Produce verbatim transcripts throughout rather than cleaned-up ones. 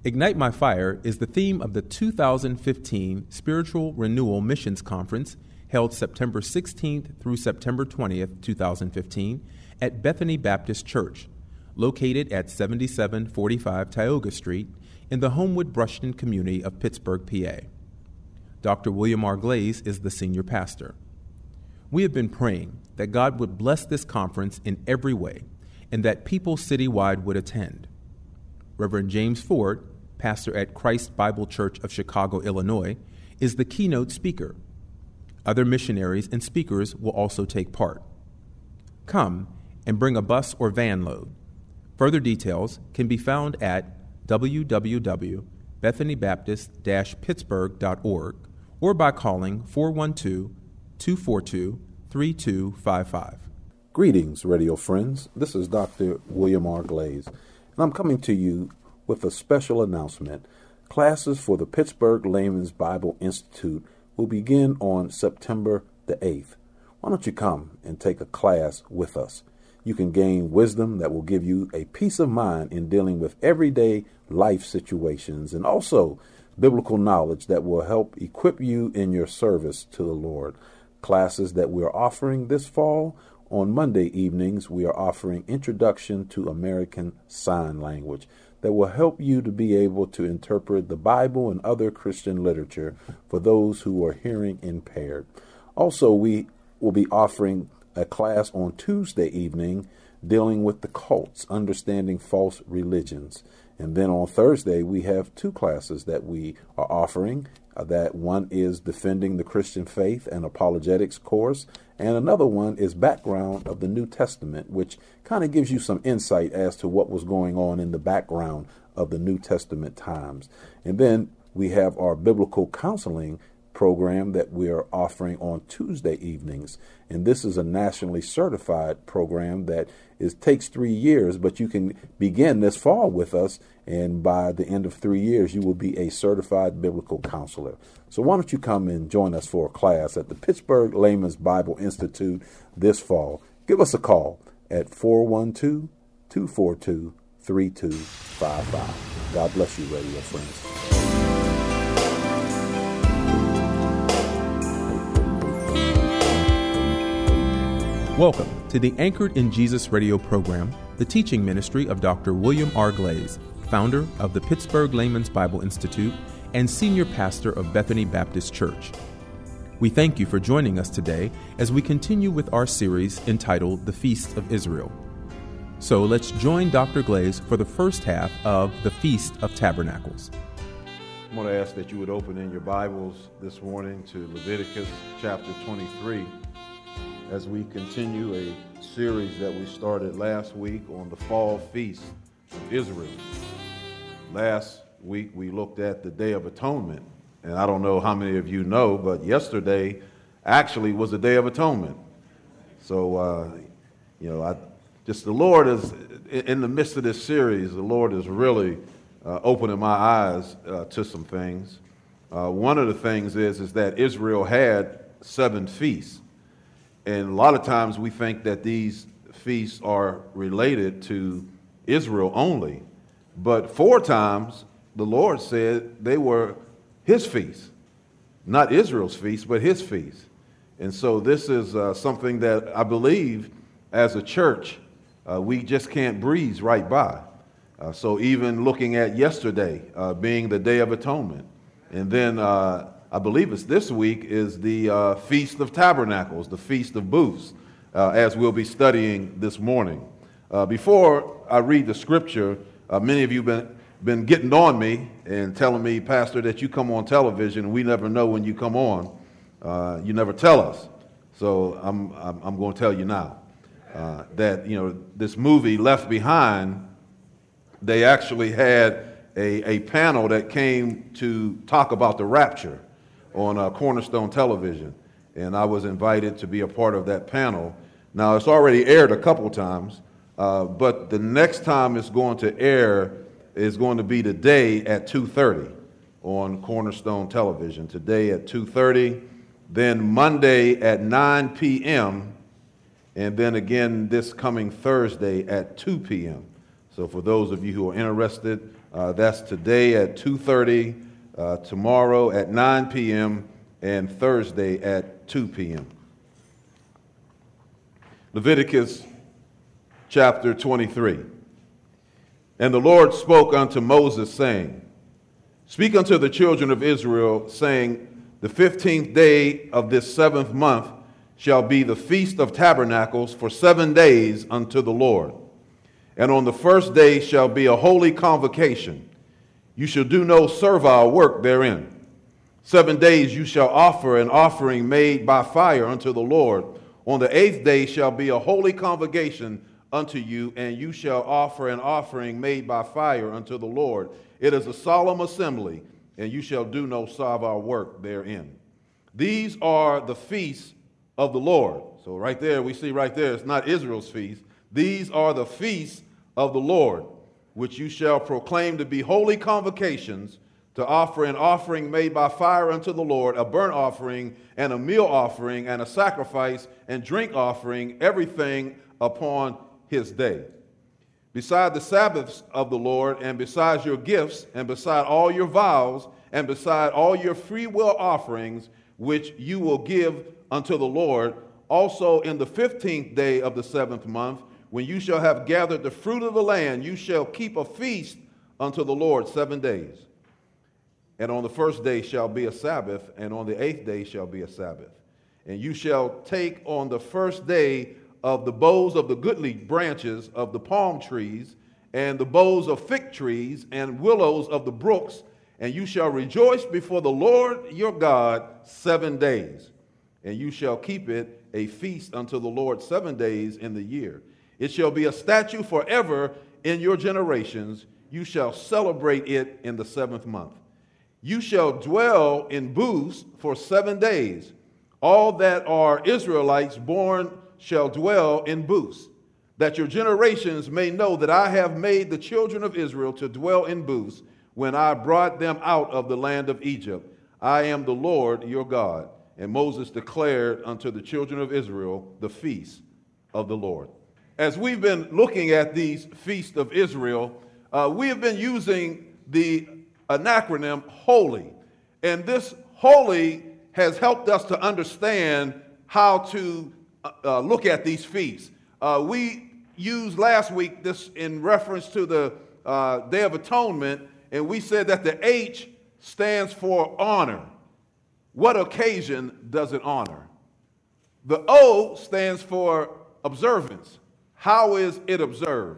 Ignite My Fire is the theme of the two thousand fifteen Spiritual Renewal Missions Conference held September sixteenth through September twentieth, two thousand fifteen at Bethany Baptist Church, located at seventy-seven forty-five Tioga Street in the Homewood Brushton community of Pittsburgh, P A. Doctor William R. Glaze is the senior pastor. We have been praying that God would bless this conference in every way and that people citywide would attend. Reverend James Ford, pastor at Christ Bible Church of Chicago, Illinois, is the keynote speaker. Other missionaries and speakers will also take part. Come and bring a bus or van load. Further details can be found at w w w dot bethany baptist dash pittsburgh dot org or by calling four one two, two four two, three two five five. Greetings, radio friends. This is Doctor William R. Glaze, and I'm coming to you with a special announcement. Classes for the Pittsburgh Layman's Bible Institute will begin on September the eighth. Why don't you come and take a class with us? You can gain wisdom that will give you a peace of mind in dealing with everyday life situations, and also biblical knowledge that will help equip you in your service to the Lord. Classes that we are offering this fall: on Monday evenings, we are offering Introduction to American Sign Language that will help you to be able to interpret the Bible and other Christian literature for those who are hearing impaired. Also, we will be offering a class on Tuesday evening dealing with the cults, understanding false religions. And then on Thursday, we have two classes that we are offering. Uh, that one is Defending the Christian Faith and Apologetics course, and another one is Background of the New Testament, which kind of gives you some insight as to what was going on in the background of the New Testament times. And then we have our biblical counseling program that we are offering on Tuesday evenings. And this is a nationally certified program that is takes three years, but you can begin this fall with us, and by the end of three years, you will be a certified biblical counselor. So why don't you come and join us for a class at the Pittsburgh Layman's Bible Institute this fall? Give us a call at four one two, two four two, three two five five. God bless you, radio friends. Welcome to the Anchored in Jesus radio program, the teaching ministry of Doctor William R. Glaze, founder of the Pittsburgh Layman's Bible Institute and senior pastor of Bethany Baptist Church. We thank you for joining us today as we continue with our series entitled The Feast of Israel. So let's join Doctor Glaze for the first half of the Feast of Tabernacles. I'm going to ask that you would open in your Bibles this morning to Leviticus chapter twenty-three. As we continue a series that we started last week on the fall feast of Israel. Last week we looked at the Day of Atonement, and I don't know how many of you know, but yesterday actually was the Day of Atonement. So, uh, you know, I just the Lord is, in the midst of this series, the Lord is really uh, opening my eyes uh, to some things. Uh, one of the things is, is that Israel had seven feasts. And a lot of times we think that these feasts are related to Israel only. But four times the Lord said they were his feasts. Not Israel's feast, but his feast. And so this is uh, something that I believe as a church, uh, we just can't breeze right by. Uh, so even looking at yesterday uh, being the Day of Atonement, and then uh, I believe it's this week is the uh, Feast of Tabernacles, the Feast of Booths, uh, as we'll be studying this morning. Uh, before I read the scripture, uh, many of you have been, been getting on me and telling me, Pastor, that you come on television and we never know when you come on. Uh, you never tell us. So I'm, I'm, I'm going to tell you now uh, that, you know, this movie Left Behind, they actually had a, a panel that came to talk about the rapture on uh, Cornerstone Television, and I was invited to be a part of that panel. Now, it's already aired a couple times, uh, but the next time it's going to air is going to be today at two thirty on Cornerstone Television. Today at two thirty, then Monday at nine p.m., and then again this coming Thursday at two p.m. So for those of you who are interested, Uh, that's today at two thirty, uh, tomorrow at nine p.m., and Thursday at two p.m. Leviticus chapter twenty-three. And the Lord spoke unto Moses, saying, Speak unto the children of Israel, saying, The fifteenth day of this seventh month shall be the feast of tabernacles for seven days unto the Lord. And on the first day shall be a holy convocation. You shall do no servile work therein. Seven days you shall offer an offering made by fire unto the Lord. On the eighth day shall be a holy convocation unto you, and you shall offer an offering made by fire unto the Lord. It is a solemn assembly, and you shall do no servile work therein. These are the feasts of the Lord. So right there, we see right there, it's not Israel's feast. These are the feasts of the Lord, which you shall proclaim to be holy convocations, to offer an offering made by fire unto the Lord, a burnt offering and a meal offering and a sacrifice and drink offering, everything upon his day. Beside the Sabbaths of the Lord, and besides your gifts, and beside all your vows, and beside all your free will offerings, which you will give unto the Lord, also in the fifteenth day of the seventh month, when you shall have gathered the fruit of the land, you shall keep a feast unto the Lord seven days. And on the first day shall be a Sabbath, and on the eighth day shall be a Sabbath. And you shall take on the first day of the boughs of the goodly branches of the palm trees, and the boughs of fig trees, and willows of the brooks, and you shall rejoice before the Lord your God seven days. And you shall keep it a feast unto the Lord seven days in the year. It shall be a statute forever in your generations. You shall celebrate it in the seventh month. You shall dwell in booths for seven days. All that are Israelites born shall dwell in booths, that your generations may know that I have made the children of Israel to dwell in booths when I brought them out of the land of Egypt. I am the Lord your God. And Moses declared unto the children of Israel the feast of the Lord. As we've been looking at these feasts of Israel, uh, we have been using the an acronym HOLY. And this HOLY has helped us to understand how to uh, look at these feasts. Uh, we used last week this in reference to the uh, Day of Atonement, and we said that the H stands for honor. What occasion does it honor? The O stands for observance. How is it observed?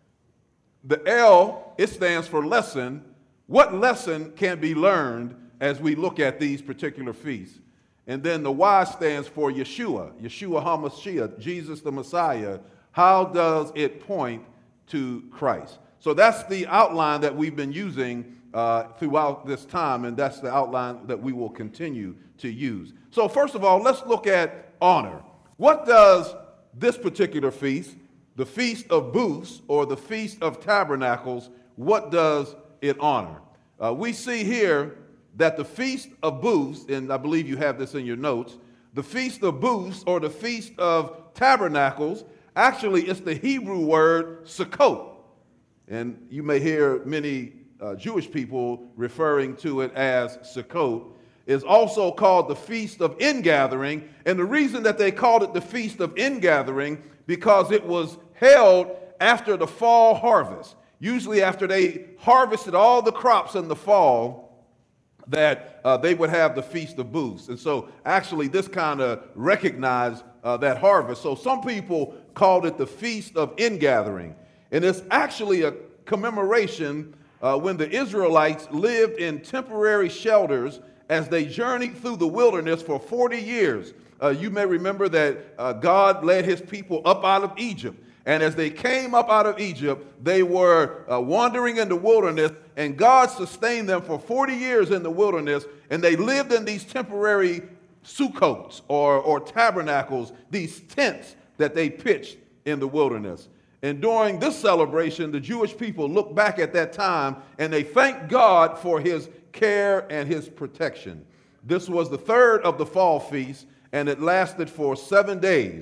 The L, it stands for lesson. What lesson can be learned as we look at these particular feasts? And then the Y stands for Yeshua, Yeshua HaMashiach, Jesus the Messiah. How does it point to Christ? So that's the outline that we've been using uh, throughout this time, and that's the outline that we will continue to use. So first of all, let's look at honor. What does this particular feast, the Feast of Booths or the Feast of Tabernacles, what does it honor? Uh, we see here that the Feast of Booths, and I believe you have this in your notes, the Feast of Booths or the Feast of Tabernacles, actually it's the Hebrew word Sukkot. And you may hear many uh, Jewish people referring to it as Sukkot. Is also called the Feast of Ingathering. And the reason that they called it the Feast of Ingathering, because it was held after the fall harvest. Usually after they harvested all the crops in the fall, that uh, they would have the Feast of Booths. And so actually this kind of recognized uh, that harvest. So some people called it the Feast of Ingathering. And it's actually a commemoration uh, when the Israelites lived in temporary shelters as they journeyed through the wilderness for forty years. Uh, you may remember that uh, God led his people up out of Egypt. And as they came up out of Egypt, they were uh, wandering in the wilderness, and God sustained them for forty years in the wilderness, and they lived in these temporary sukkots or, or tabernacles, these tents that they pitched in the wilderness. And during this celebration, the Jewish people look back at that time, and they thank God for his care and his protection. This was the third of the fall feast, and it lasted for seven days.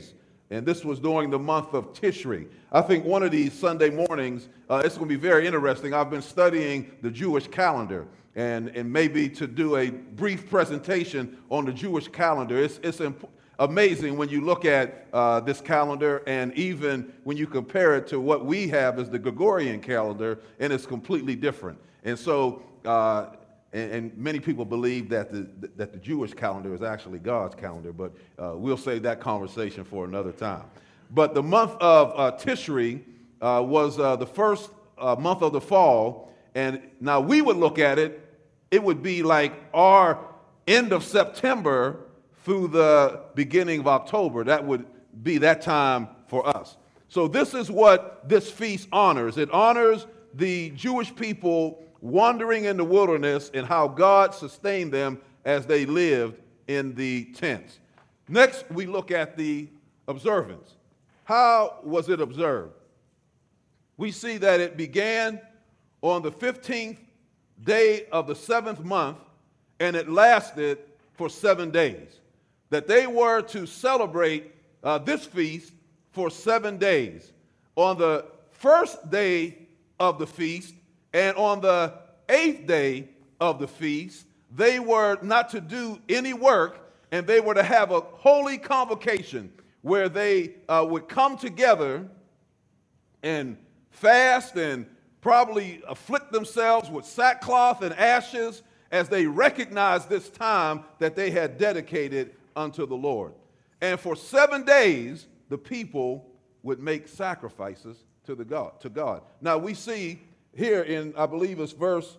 And this was during the month of Tishri. I think one of these Sunday mornings, uh, it's going to be very interesting. I've been studying the Jewish calendar, and, and maybe to do a brief presentation on the Jewish calendar. It's, it's imp- amazing when you look at uh, this calendar, and even when you compare it to what we have as the Gregorian calendar, and it's completely different. And so, uh, and, and many people believe that the that the Jewish calendar is actually God's calendar, but uh, we'll save that conversation for another time. But the month of uh, Tishri uh, was uh, the first uh, month of the fall, and now we would look at it, it would be like our end of September through the beginning of October. That would be that time for us. So this is what this feast honors. It honors the Jewish people wandering in the wilderness and how God sustained them as they lived in the tents. Next, we look at the observance. How was it observed? We see that it began on the fifteenth day of the seventh month, and it lasted for seven days. That they were to celebrate uh, this feast for seven days. On the first day of the feast and on the eighth day of the feast, they were not to do any work, and they were to have a holy convocation where they uh, would come together and fast and probably afflict themselves with sackcloth and ashes as they recognized this time that they had dedicated unto the Lord. And for seven days, the people would make sacrifices to the God, to God. Now we see here in, I believe it's verse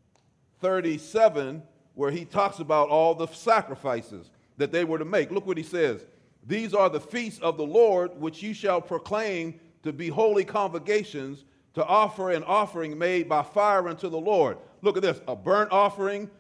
thirty-seven, where he talks about all the sacrifices that they were to make. Look what he says. These are the feasts of the Lord, which you shall proclaim to be holy convocations, to offer an offering made by fire unto the Lord. Look at this, a burnt offering,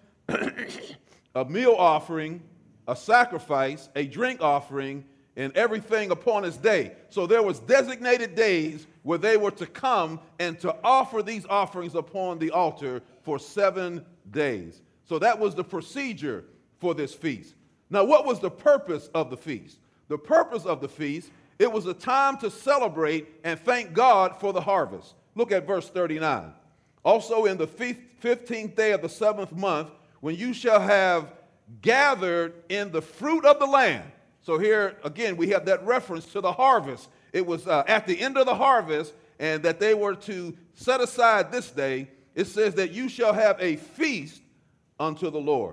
a meal offering, a sacrifice, a drink offering, and everything upon his day. So there was designated days where they were to come and to offer these offerings upon the altar for seven days. So that was the procedure for this feast. Now, what was the purpose of the feast? The purpose of the feast, it was a time to celebrate and thank God for the harvest. Look at verse thirty-nine. Also in the fifteenth day of the seventh month, when you shall have gathered in the fruit of the land. So here, again, we have that reference to the harvest. It was uh, at the end of the harvest, and that they were to set aside this day. It says that you shall have a feast unto the Lord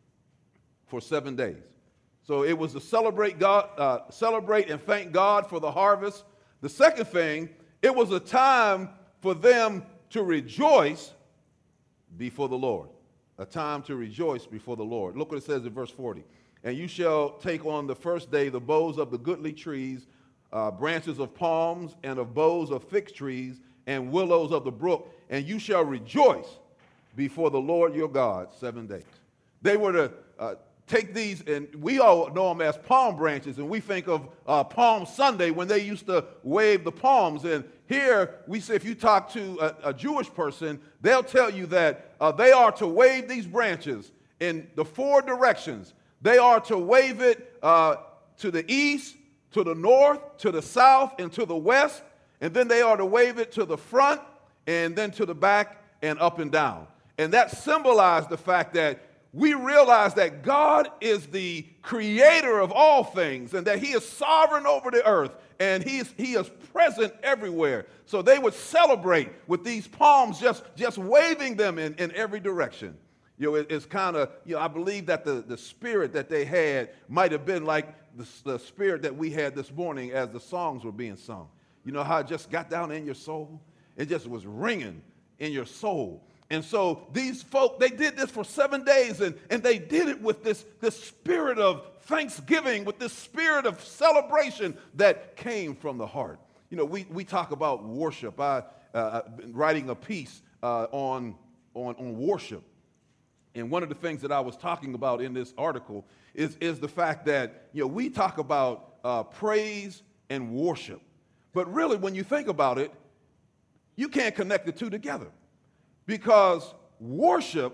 for seven days. So it was to celebrate God, uh, celebrate and thank God for the harvest. The second thing, it was a time for them to rejoice before the Lord. A time to rejoice before the Lord. Look what it says in verse forty. And you shall take on the first day the boughs of the goodly trees, uh, branches of palms, and of boughs of fig trees, and willows of the brook, and you shall rejoice before the Lord your God seven days. They were to uh, take these, and we all know them as palm branches, and we think of uh, Palm Sunday when they used to wave the palms. And here we say, if you talk to a, a Jewish person, they'll tell you that uh, they are to wave these branches in the four directions. They are to wave it uh, to the east, to the north, to the south, and to the west. And then they are to wave it to the front, and then to the back, and up and down. And that symbolized the fact that we realize that God is the creator of all things, and that he is sovereign over the earth, and he is, he is present everywhere. So they would celebrate with these palms, just, just waving them in, in every direction. You know, it, it's kind of, you know, I believe that the, the spirit that they had might have been like the, the spirit that we had this morning as the songs were being sung. You know how it just got down in your soul? It just was ringing in your soul. And so these folk, they did this for seven days, and, and they did it with this, this spirit of thanksgiving, with this spirit of celebration that came from the heart. You know, we, we talk about worship. I, uh, I've been writing a piece uh, on, on, on worship. And one of the things that I was talking about in this article is, is the fact that, you know, we talk about uh, praise and worship. But really, when you think about it, you can't connect the two together. Because worship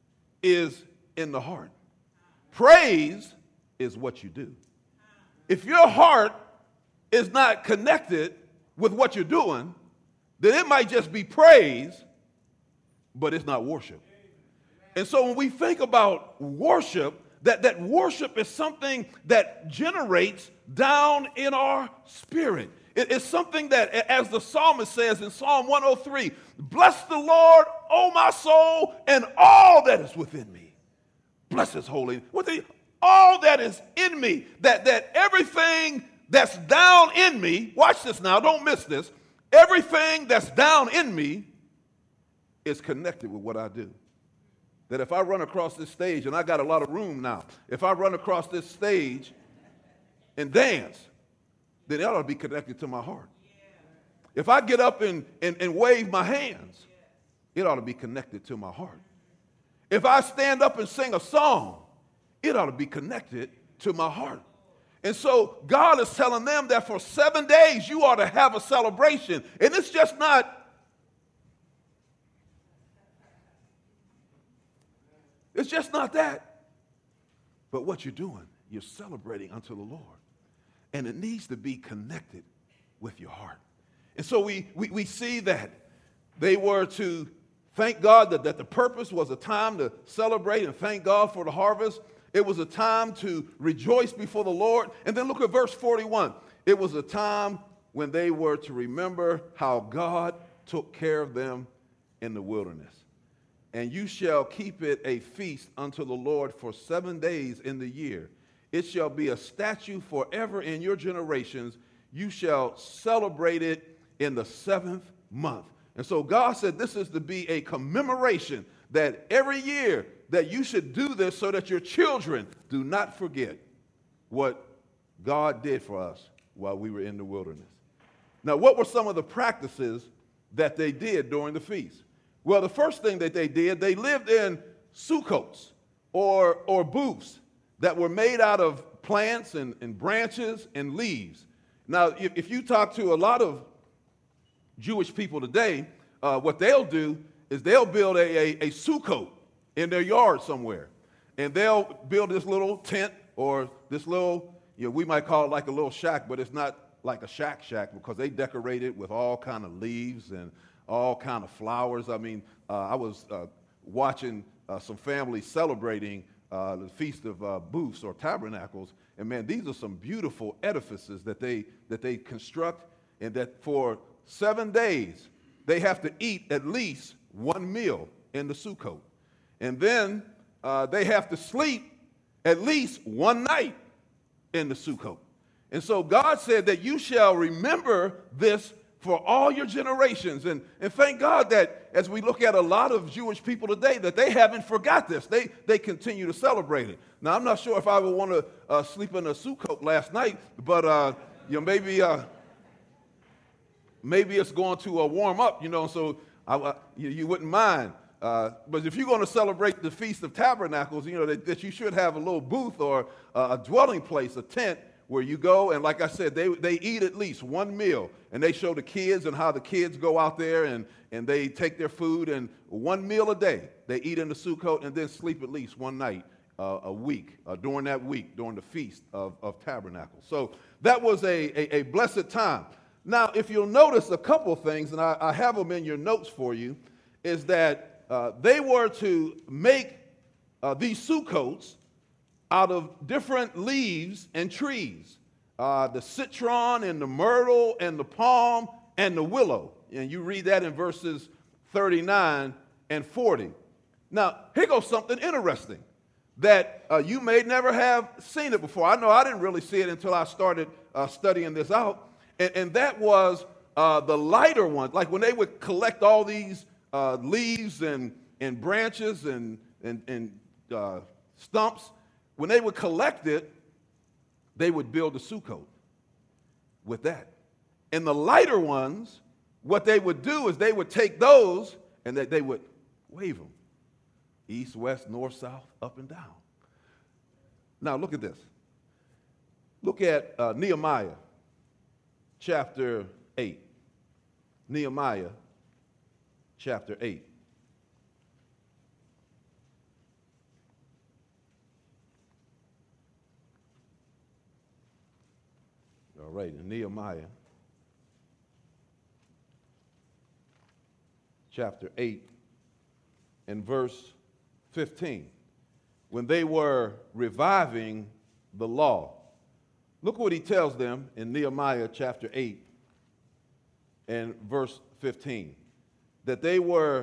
is in the heart. Praise is what you do. If your heart is not connected with what you're doing, then it might just be praise, but it's not worship. And so when we think about worship, that, that worship is something that generates down in our spirit. It, it's something that, as the psalmist says in Psalm one oh three, bless the Lord, O my soul, and all that is within me. Bless his holy name. What the, all that is in me, that, that everything that's down in me, watch this now, don't miss this, everything that's down in me is connected with what I do. That if I run across this stage, and I got a lot of room now, if I run across this stage and dance, then it ought to be connected to my heart. If I get up and, and, and wave my hands, it ought to be connected to my heart. If I stand up and sing a song, it ought to be connected to my heart. And so God is telling them that for seven days you ought to have a celebration. And it's just not, it's just not that. But what you're doing, you're celebrating unto the Lord. And it needs to be connected with your heart. And so we, we, we see that they were to thank God that, that the purpose was a time to celebrate and thank God for the harvest. It was a time to rejoice before the Lord. And then look at verse forty-one. It was a time when they were to remember how God took care of them in the wilderness. And you shall keep it a feast unto the Lord for seven days in the year. It shall be a statute forever in your generations. You shall celebrate it in the seventh month. And so God said this is to be a commemoration that every year that you should do this so that your children do not forget what God did for us while we were in the wilderness. Now, what were some of the practices that they did during the feast? Well, the first thing that they did, they lived in sukkots or, or booths that were made out of plants and, and branches and leaves. Now, if, if you talk to a lot of Jewish people today, uh, what they'll do is they'll build a, a, a sukkot in their yard somewhere. And they'll build this little tent or this little, you know, we might call it like a little shack, but it's not like a shack shack because they decorate it with all kind of leaves and all kind of flowers. I mean, uh, I was uh, watching uh, some families celebrating uh, the Feast of uh, Booths or Tabernacles. And man, these are some beautiful edifices that they, that they construct, and that for seven days they have to eat at least one meal in the sukkot. And then uh, they have to sleep at least one night in the sukkot. And so God said that you shall remember this for all your generations. And, and thank God that as we look at a lot of Jewish people today, that they haven't forgot this. They, they continue to celebrate it. Now, I'm not sure if I would want to uh, sleep in a sukkot last night, but uh, you know, maybe, uh, maybe it's going to uh, warm up, you know, so I, I, you, you wouldn't mind. Uh, but if you're going to celebrate the Feast of Tabernacles, you know, that, that you should have a little booth or uh, a dwelling place, a tent, where you go, and like I said, they, they eat at least one meal, and they show the kids and how the kids go out there and, and they take their food, and one meal a day they eat in the sukkot and then sleep at least one night uh, a week, uh, during that week, during the Feast of, of Tabernacles. So that was a, a, a blessed time. Now, if you'll notice a couple things, and I, I have them in your notes for you, is that uh, they were to make uh, these sukkots out of different leaves and trees, uh, the citron and the myrtle and the palm and the willow. And you read that in verses thirty-nine and forty. Now, here goes something interesting that uh, you may never have seen it before. I know I didn't really see it until I started uh, studying this out. And, and that was uh, the lighter ones, like when they would collect all these uh, leaves and, and branches and, and, and uh, stumps. When they would collect it, they would build a sukkot with that. And the lighter ones, what they would do is they would take those and they, they would wave them. East, west, north, south, up and down. Now look at this. Look at uh, Nehemiah chapter eight. Nehemiah chapter eight. All All right, in Nehemiah chapter eight and verse fifteen, when they were reviving the law, look what he tells them in Nehemiah chapter eight and verse fifteen, that they were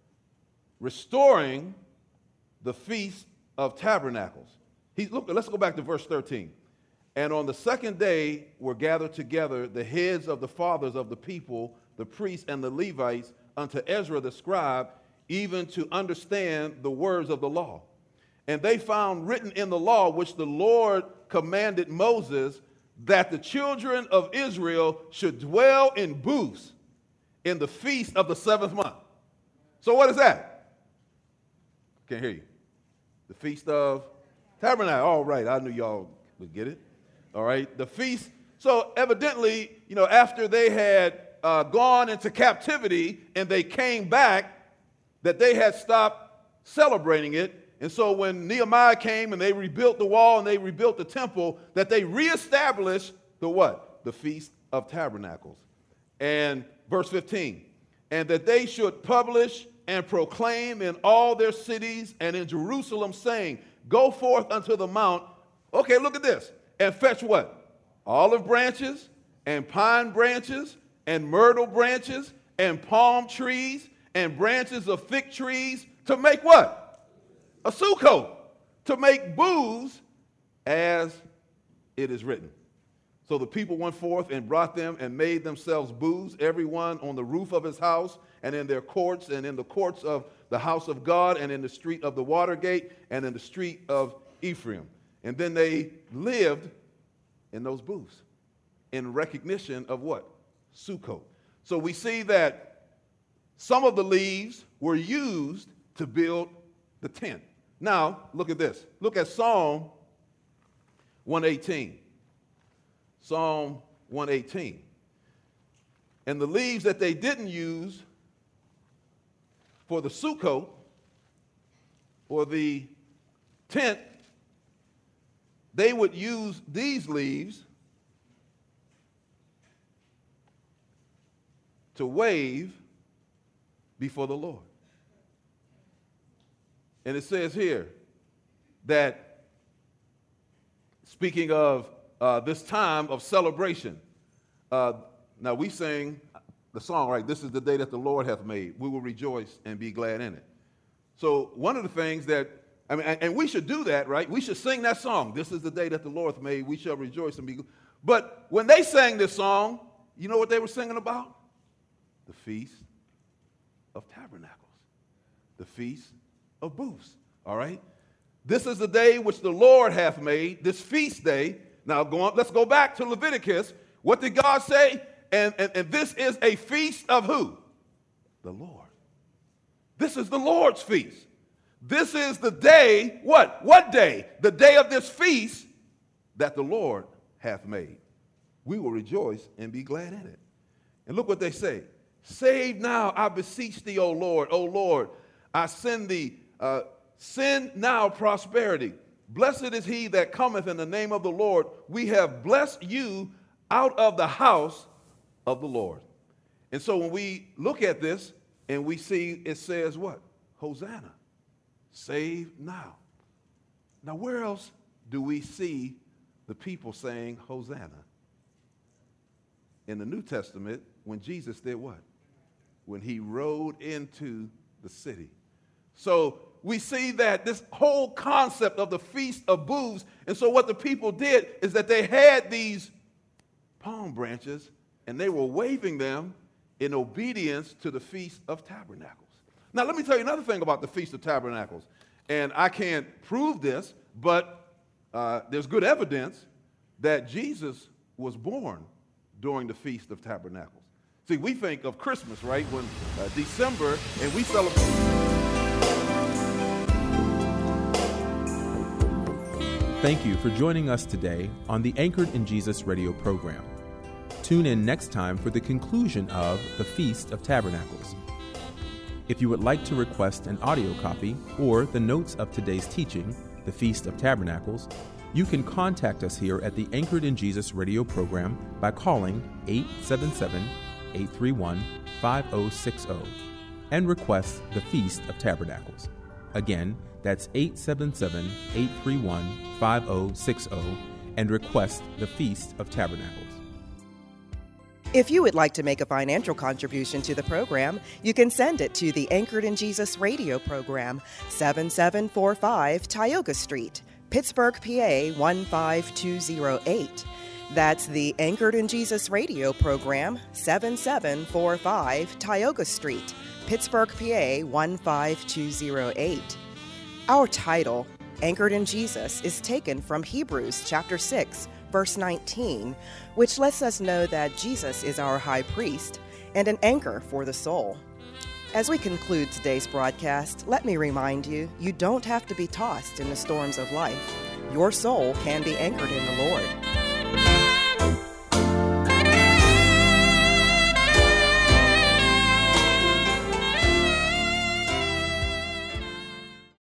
restoring the Feast of Tabernacles. He, look, let's go back to verse thirteen. And on the second day were gathered together the heads of the fathers of the people, the priests and the Levites, unto Ezra the scribe, even to understand the words of the law. And they found written in the law, which the Lord commanded Moses, that the children of Israel should dwell in booths in the feast of the seventh month. So what is that? Can't hear you. The Feast of Tabernacle. All right, I knew y'all would get it. All right, the feast. So evidently, you know, after they had uh, gone into captivity and they came back, that they had stopped celebrating it. And so when Nehemiah came and they rebuilt the wall and they rebuilt the temple, that they reestablished the what? The Feast of Tabernacles. And verse fifteen, and that they should publish and proclaim in all their cities and in Jerusalem, saying, go forth unto the mount. Okay, look at this. And fetch what? Olive branches and pine branches and myrtle branches and palm trees and branches of fig trees to make what? A sukkot. To make booths as it is written. So the people went forth and brought them and made themselves booths, every one on the roof of his house and in their courts and in the courts of the house of God and in the street of the water gate and in the street of Ephraim. And then they lived in those booths in recognition of what? Sukkot. So we see that some of the leaves were used to build the tent. Now, look at this. Look at Psalm one eighteen. Psalm one eighteen. And the leaves that they didn't use for the sukkot or the tent, they would use these leaves to wave before the Lord. And it says here that, speaking of uh, this time of celebration, uh, now we sing the song, right? This is the day that the Lord hath made. We will rejoice and be glad in it. So one of the things that, I mean, and we should do that, right? We should sing that song. This is the day that the Lord hath made. We shall rejoice and be glad. But when they sang this song, you know what they were singing about? The Feast of Tabernacles. The Feast of Booths. All right? This is the day which the Lord hath made, this feast day. Now, go on, let's go back to Leviticus. What did God say? And, and, and this is a feast of who? The Lord. This is the Lord's feast. This is the day, what? What day? The day of this feast that the Lord hath made. We will rejoice and be glad in it. And look what they say. Save now, I beseech thee, O Lord. O Lord, I send thee, uh, send now prosperity. Blessed is he that cometh in the name of the Lord. We have blessed you out of the house of the Lord. And so when we look at this and we see it says what? Hosanna. Save now. Now, where else do we see the people saying Hosanna? In the New Testament, when Jesus did what? When he rode into the city. So we see that this whole concept of the Feast of Booths, and so what the people did is that they had these palm branches and they were waving them in obedience to the Feast of Tabernacles. Now, let me tell you another thing about the Feast of Tabernacles. And I can't prove this, but uh, there's good evidence that Jesus was born during the Feast of Tabernacles. See, we think of Christmas, right, when uh, December, and we celebrate. Thank you for joining us today on the Anchored in Jesus radio program. Tune in next time for the conclusion of the Feast of Tabernacles. If you would like to request an audio copy or the notes of today's teaching, the Feast of Tabernacles, You can contact us here at the Anchored in Jesus radio program by calling eight seven seven, eight three one, five oh six oh and request the Feast of Tabernacles. Again, that's eight seven seven, eight three one, five oh six oh and request the Feast of Tabernacles. If you would like to make a financial contribution to the program, you can send it to the Anchored in Jesus radio program, seven seven four five Tioga Street, Pittsburgh, P A one five two oh eight. That's the Anchored in Jesus radio program, seven seven four five Tioga Street, Pittsburgh, P A one five two oh eight. Our title, Anchored in Jesus, is taken from Hebrews chapter six, verse nineteen, which lets us know that Jesus is our high priest and an anchor for the soul. As we conclude today's broadcast, let me remind you, you don't have to be tossed in the storms of life. Your soul can be anchored in the Lord.